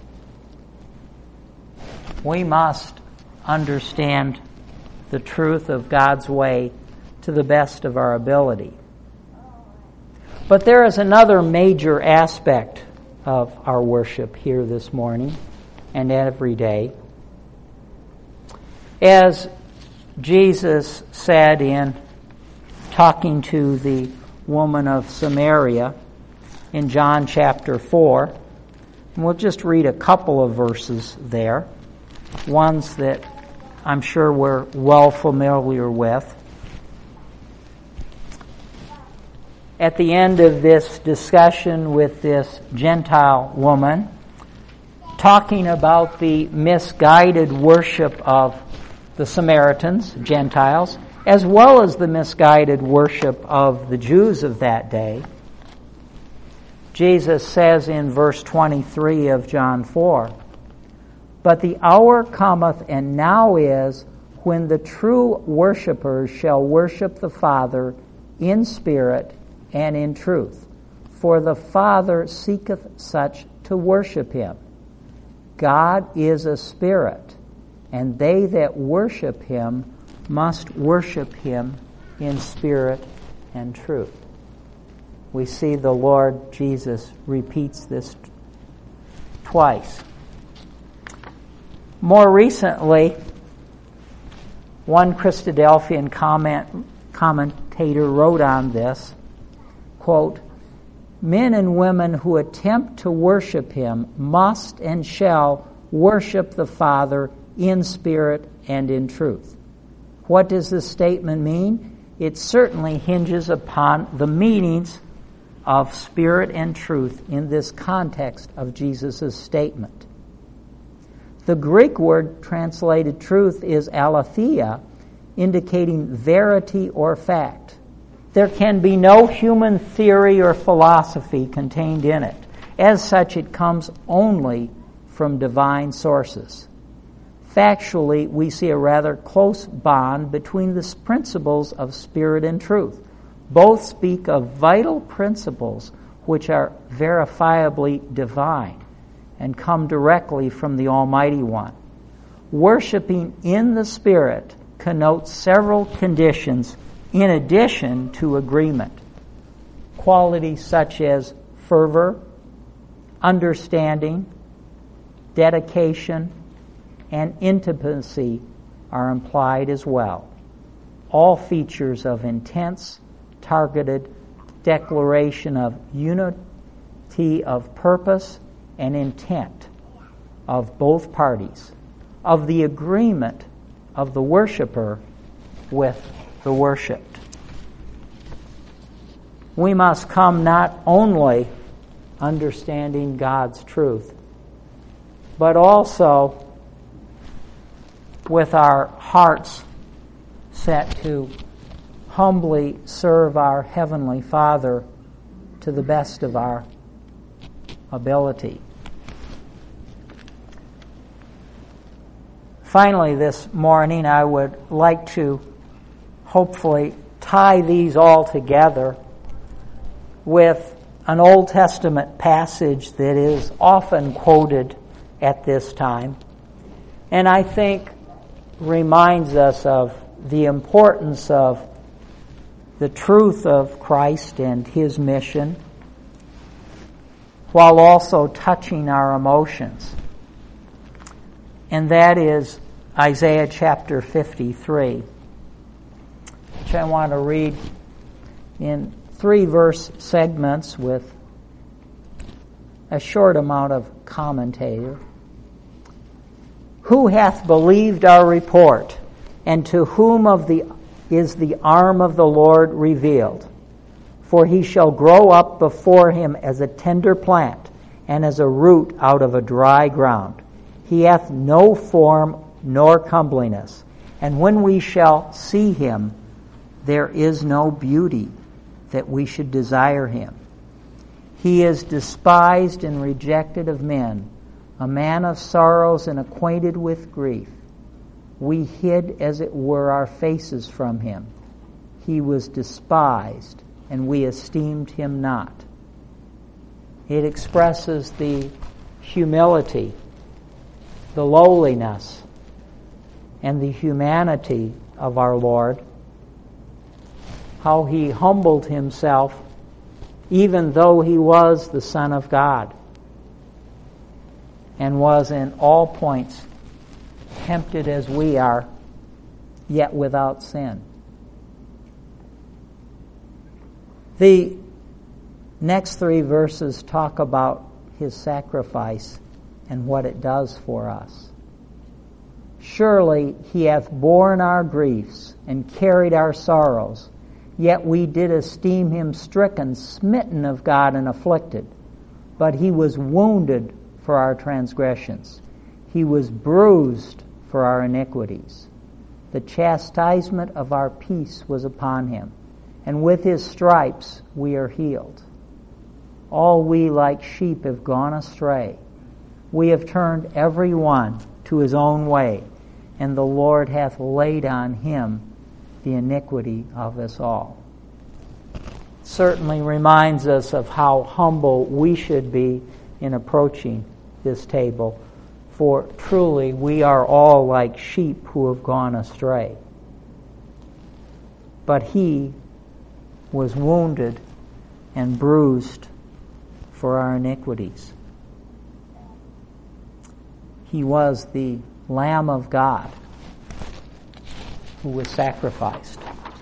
we must understand the truth of God's way to the best of our ability. But there is another major aspect of our worship here this morning and every day. As Jesus said in talking to the woman of Samaria in John chapter 4, and we'll just read a couple of verses there, ones that I'm sure we're well familiar with. At the end of this discussion with this Gentile woman, talking about the misguided worship of the Samaritans, Gentiles, as well as the misguided worship of the Jews of that day, Jesus says in verse 23 of John 4, "But the hour cometh, and now is, when the true worshipers shall worship the Father in spirit and in truth. For the Father seeketh such to worship him. God is a spirit, and they that worship him must worship him in spirit and truth." We see the Lord Jesus repeats this twice. More recently, one Christadelphian commentator wrote on this, quote, "Men and women who attempt to worship him must and shall worship the Father in spirit and in truth." What does this statement mean? It certainly hinges upon the meanings of spirit and truth in this context of Jesus' statement. The Greek word translated truth is aletheia, indicating verity or fact. There can be no human theory or philosophy contained in it. As such, it comes only from divine sources. Factually, we see a rather close bond between the principles of spirit and truth. Both speak of vital principles which are verifiably divine and come directly from the Almighty One. Worshipping in the Spirit connotes several conditions in addition to agreement. Qualities such as fervor, understanding, dedication, and intimacy are implied as well. All features of intense, targeted declaration of unity of purpose and intent of both parties, of the agreement of the worshiper with the worshipped. We must come not only understanding God's truth, but also with our hearts set to humbly serve our Heavenly Father to the best of our ability. Finally, this morning, I would like to hopefully tie these all together with an Old Testament passage that is often quoted at this time, and I think reminds us of the importance of the truth of Christ and his mission, while also touching our emotions. And that is Isaiah chapter 53, which I want to read in 3 verse segments with a short amount of commentary. "Who hath believed our report, and to whom is the arm of the Lord revealed? For he shall grow up before him as a tender plant, and as a root out of a dry ground. He hath no form nor comeliness, and when we shall see him, there is no beauty that we should desire him. He is despised and rejected of men, a man of sorrows and acquainted with grief. We hid, as it were, our faces from him. He was despised, and we esteemed him not. It expresses the humility, the lowliness, and the humanity of our Lord, how he humbled himself even though he was the Son of God and was in all points tempted as we are, yet without sin. The next 3 verses talk about his sacrifice and what it does for us. Surely he hath borne our griefs and carried our sorrows, yet we did esteem him stricken, smitten of God, and afflicted. But he was wounded for our transgressions. He was bruised for our iniquities. The chastisement of our peace was upon him, and with his stripes we are healed. All we like sheep have gone astray. We have turned every one to his own way, and the Lord hath laid on him the iniquity of us all. Certainly reminds us of how humble we should be in approaching this table, for truly we are all like sheep who have gone astray. But he was wounded and bruised for our iniquities. He was the Lamb of God who was sacrificed.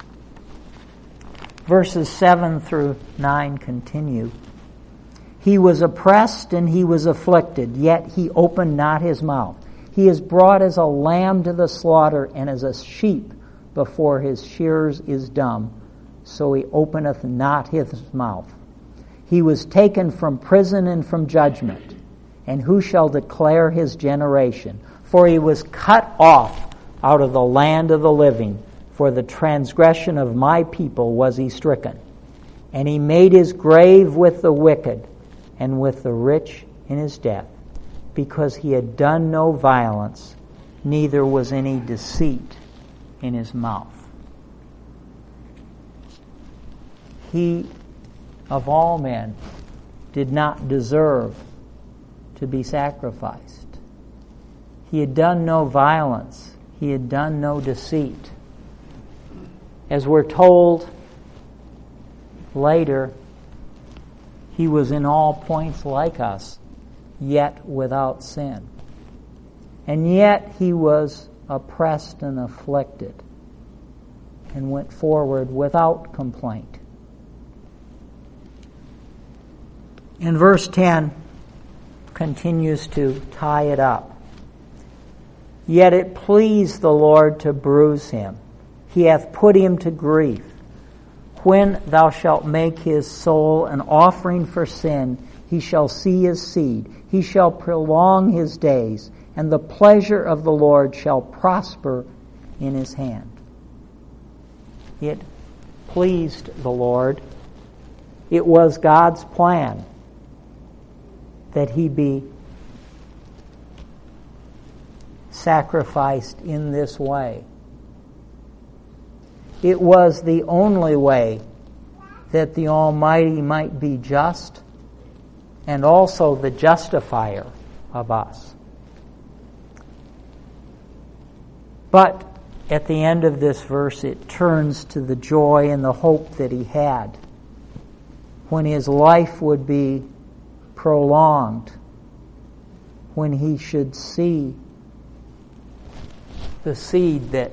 Verses 7 through 9 continue. He was oppressed and he was afflicted, yet he opened not his mouth. He is brought as a lamb to the slaughter, and as a sheep before his shearers is dumb, so he openeth not his mouth. He was taken from prison and from judgment, and who shall declare his generation? For he was cut off out of the land of the living. For the transgression of my people was he stricken. And he made his grave with the wicked and with the rich in his death, because he had done no violence, neither was any deceit in his mouth. He, of all men, did not deserve to be sacrificed. He had done no violence. He had done no deceit. As we're told later, he was in all points like us, yet without sin. And yet he was oppressed and afflicted and went forward without complaint. And verse 10 continues to tie it up. Yet it pleased the Lord to bruise him. He hath put him to grief. When thou shalt make his soul an offering for sin, he shall see his seed. He shall prolong his days, and the pleasure of the Lord shall prosper in his hand. It pleased the Lord. It was God's plan that he be sacrificed in this way. It was the only way that the Almighty might be just and also the justifier of us. But at the end of this verse, it turns to the joy and the hope that he had when his life would be prolonged, when he should see the seed that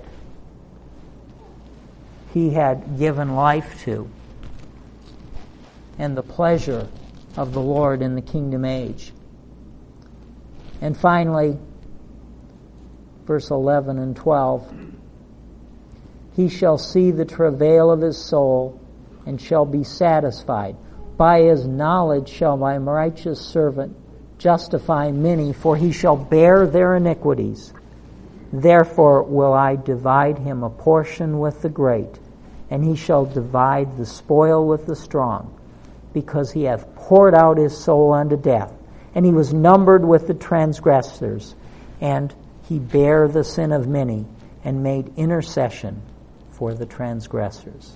he had given life to, and the pleasure of the Lord in the kingdom age. And finally, verse 11 and 12, he shall see the travail of his soul and shall be satisfied. By his knowledge shall my righteous servant justify many, for he shall bear their iniquities. Therefore will I divide him a portion with the great, and he shall divide the spoil with the strong, because he hath poured out his soul unto death, and he was numbered with the transgressors, and he bare the sin of many, and made intercession for the transgressors.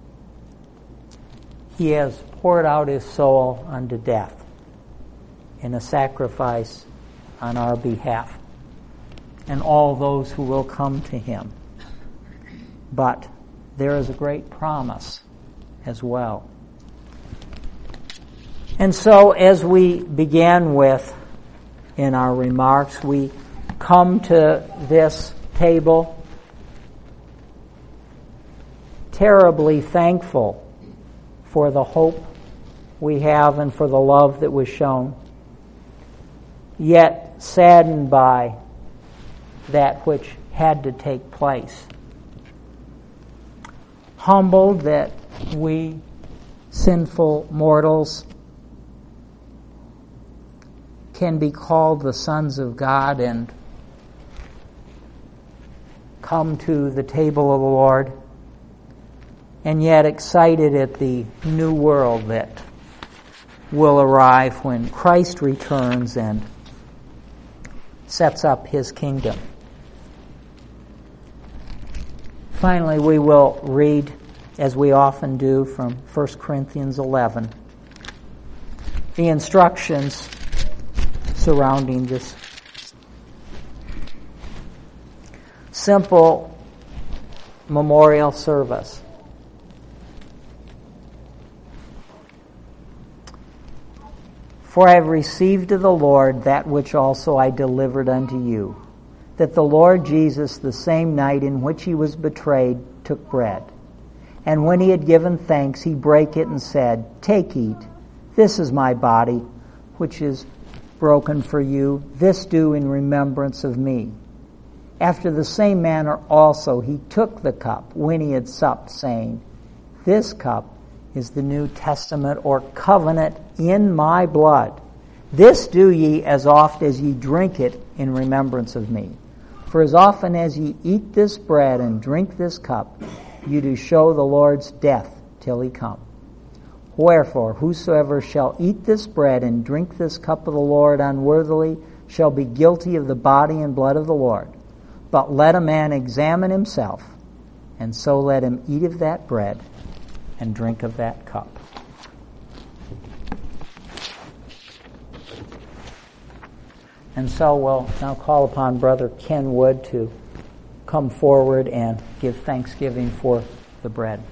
He has poured out his soul unto death in a sacrifice on our behalf, and all those who will come to him. But there is a great promise as well. And so, as we began with in our remarks, we come to this table terribly thankful for the hope we have and for the love that was shown, yet saddened by that which had to take place. Humbled that we, sinful mortals, can be called the sons of God and come to the table of the Lord, and yet excited at the new world that will arrive when Christ returns and sets up his kingdom. Finally, we will read, as we often do, from 1 Corinthians 11, the instructions surrounding this simple memorial service. For I have received of the Lord that which also I delivered unto you, that the Lord Jesus, the same night in which he was betrayed, took bread. And when he had given thanks, he brake it and said, Take, eat. This is my body, which is broken for you. This do in remembrance of me. After the same manner also he took the cup when he had supped, saying, This cup is the New Testament or covenant in my blood. This do ye as oft as ye drink it in remembrance of me. For as often as ye eat this bread and drink this cup, you do show the Lord's death till he come. Wherefore, whosoever shall eat this bread and drink this cup of the Lord unworthily shall be guilty of the body and blood of the Lord. But let a man examine himself, and so let him eat of that bread and drink of that cup. And so we'll now call upon Brother Ken Wood to come forward and give thanksgiving for the bread.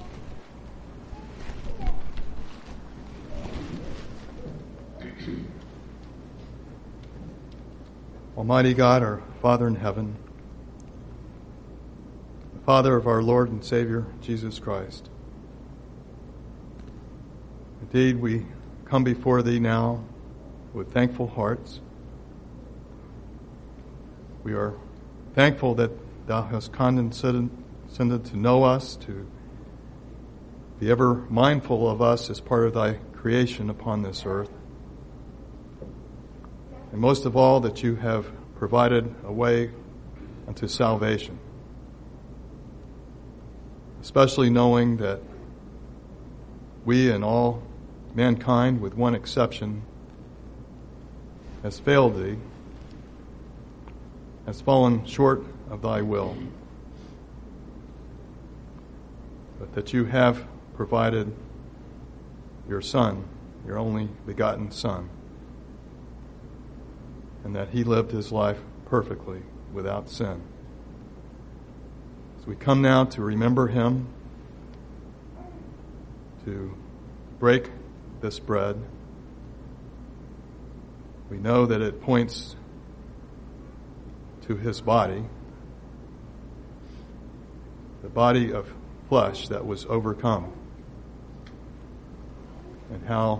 Almighty God, our Father in heaven, the Father of our Lord and Savior, Jesus Christ. Indeed, we come before Thee now with thankful hearts. We are thankful that Thou hast condescended to know us, to be ever mindful of us as part of Thy creation upon this earth. And most of all, that You have provided a way unto salvation. Especially knowing that we and all mankind, with one exception, has failed Thee, has fallen short of Thy will. But that You have provided Your Son, Your only begotten Son, and that He lived His life perfectly, without sin. As we come now to remember Him, to break this bread, we know that it points to His body, the body of flesh that was overcome, and how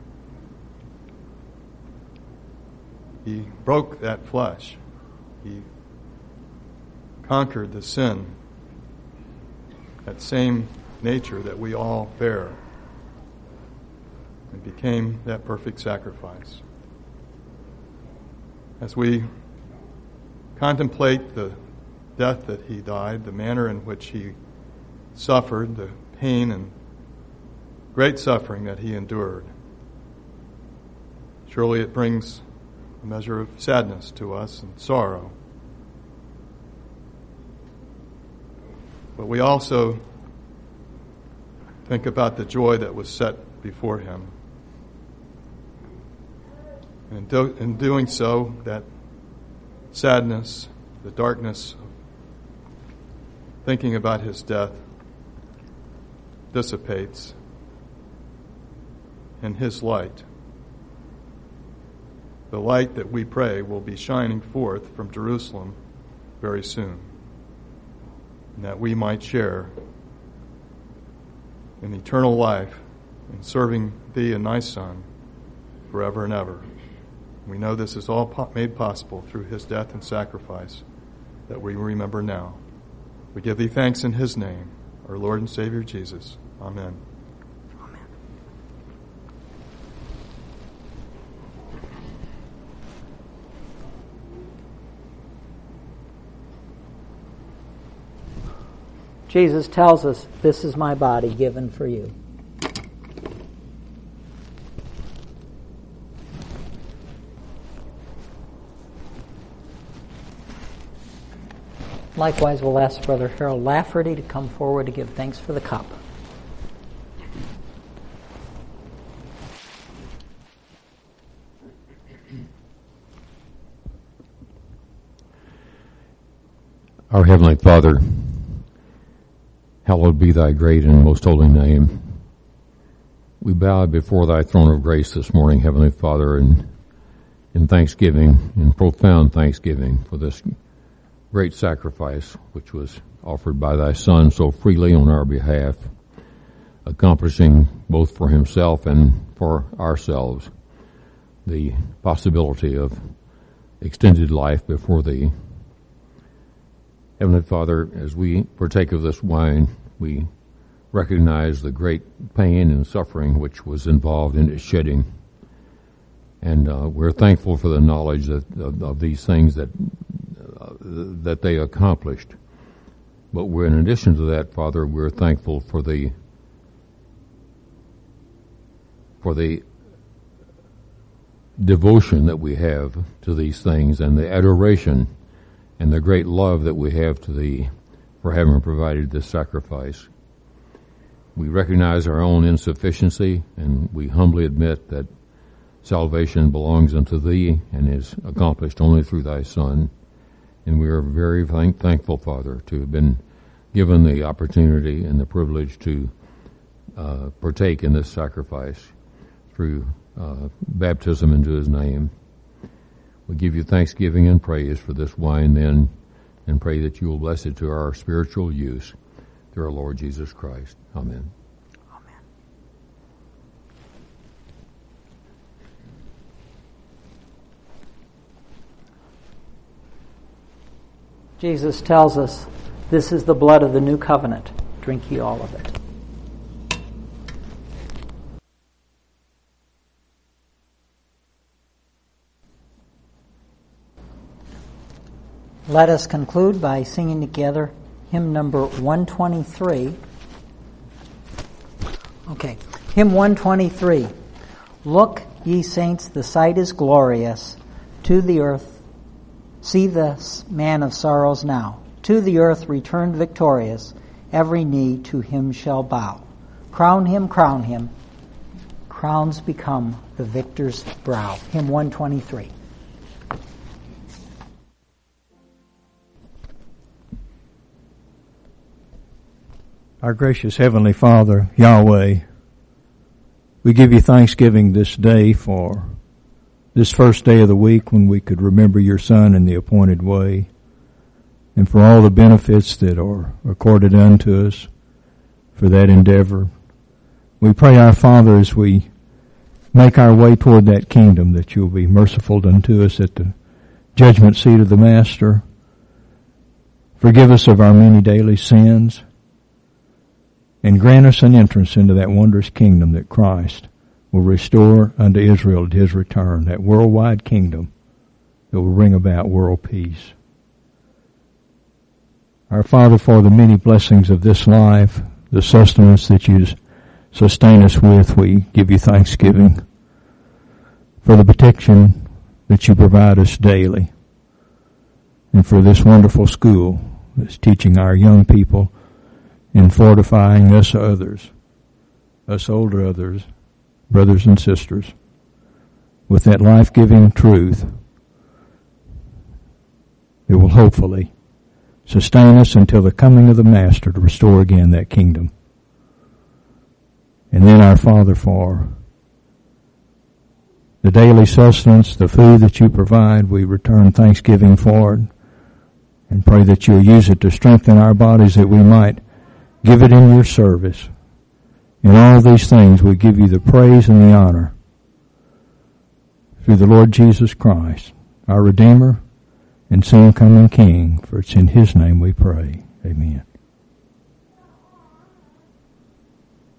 He broke that flesh. He conquered the sin, that same nature that we all bear, and became that perfect sacrifice. As we contemplate the death that He died, the manner in which He suffered, the pain and great suffering that He endured, surely it brings a measure of sadness to us and sorrow. But we also think about the joy that was set before him. And in doing so, that sadness, the darkness of thinking about his death dissipates, and his light, the light that we pray will be shining forth from Jerusalem very soon, and that we might share in eternal life in serving thee and thy Son forever and ever. We know this is all made possible through his death and sacrifice that we remember now. We give thee thanks in his name, our Lord and Savior Jesus. Amen. Jesus tells us, this is my body given for you. Likewise, we'll ask Brother Harold Lafferty to come forward to give thanks for the cup. Our Heavenly Father, hallowed be thy great and most holy name. We bow before thy throne of grace this morning, Heavenly Father, in thanksgiving, in profound thanksgiving for this great sacrifice which was offered by thy Son so freely on our behalf, accomplishing both for himself and for ourselves the possibility of extended life before thee. Heavenly Father, as we partake of this wine, we recognize the great pain and suffering which was involved in its shedding. And we're thankful for the knowledge of these things that they accomplished. But we're, in addition to that, Father, we're thankful for the devotion that we have to these things and the adoration and the great love that we have to thee for having provided this sacrifice. We recognize our own insufficiency, and we humbly admit that salvation belongs unto thee and is accomplished only through thy Son. And we are very thankful, Father, to have been given the opportunity and the privilege to partake in this sacrifice through baptism into his name. We give you thanksgiving and praise for this wine then, and pray that you will bless it to our spiritual use through our Lord Jesus Christ. Amen. Amen. Jesus tells us, this is the blood of the new covenant. Drink ye all of it. Let us conclude by singing together hymn number 123. Okay, hymn 123. Look, ye saints, the sight is glorious. To the earth, see the man of sorrows now. To the earth returned victorious. Every knee to him shall bow. Crown him, crown him. Crowns become the victor's brow. Hymn 123. Our gracious Heavenly Father, Yahweh, we give you thanksgiving this day for this first day of the week when we could remember your Son in the appointed way, and for all the benefits that are accorded unto us for that endeavor. We pray, our Father, as we make our way toward that kingdom, that you'll be merciful unto us at the judgment seat of the Master. Forgive us of our many daily sins, and grant us an entrance into that wondrous kingdom that Christ will restore unto Israel at his return, that worldwide kingdom that will bring about world peace. Our Father, for the many blessings of this life, the sustenance that you sustain us with, we give you thanksgiving. For the protection that you provide us daily, and for this wonderful school that's teaching our young people in fortifying us others, us older others, brothers and sisters, with that life-giving truth that will hopefully sustain us until the coming of the Master to restore again that kingdom. And then, our Father, for the daily sustenance, the food that you provide, we return thanksgiving for it and pray that you'll use it to strengthen our bodies, that we might give it in your service. In all these things we give you the praise and the honor through the Lord Jesus Christ, our Redeemer and soon coming King, for it's in his name we pray. Amen.